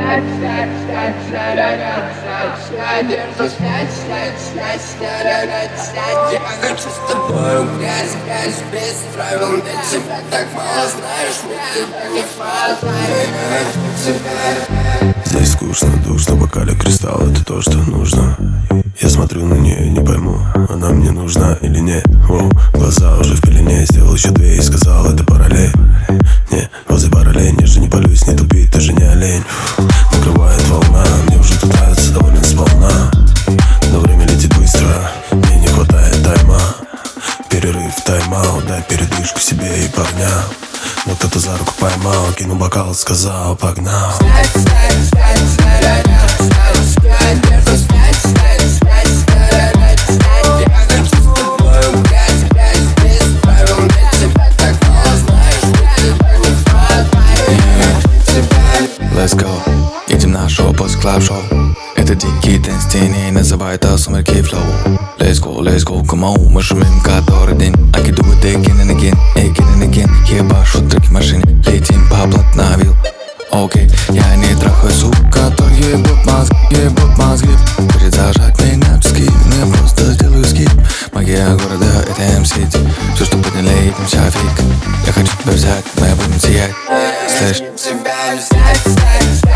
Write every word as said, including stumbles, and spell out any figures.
хочу с тобой в грязь, грязь без правил. Для тебя так мало знаешь, мне тебя не хватает. Здесь скучно, душно, в бокале кристалл, это то, что нужно. Я смотрю на нее, не пойму, она мне нужна или нет. Воу, глаза уже в пелене, сделал еще две и сказал, это параллель. Не, возле параллель, ниже не полюсь, не тупи, ты же не олень. Накрывает волна, мне уже тут нравится довольно сполна. Но время летит быстро, мне не хватает тайма. Перерыв, тайм-аут, дай передышку себе и парням. Но кто-то за руку поймал, кинул бокал, сказал, погнал. Let's go, едем на шоу после клаб-шоу. Это дикий дэнс теней, называют это сумерки флоу. Let's go, let's go, come on, мы шумим который день. I can do it again and again, again and again. Ебашу треки в машине, летим по блатновил. Окей, я не трахаю сука, то ебут мозги, ебут мозги. Хочет зажать меня в скид, но я просто сделаю скид. Магия города, это эм-сити. Все, что подняли, этим вся фиг. Я хочу тебя взять, мы будем сиять. Слышь, тебя взять, взять, взять.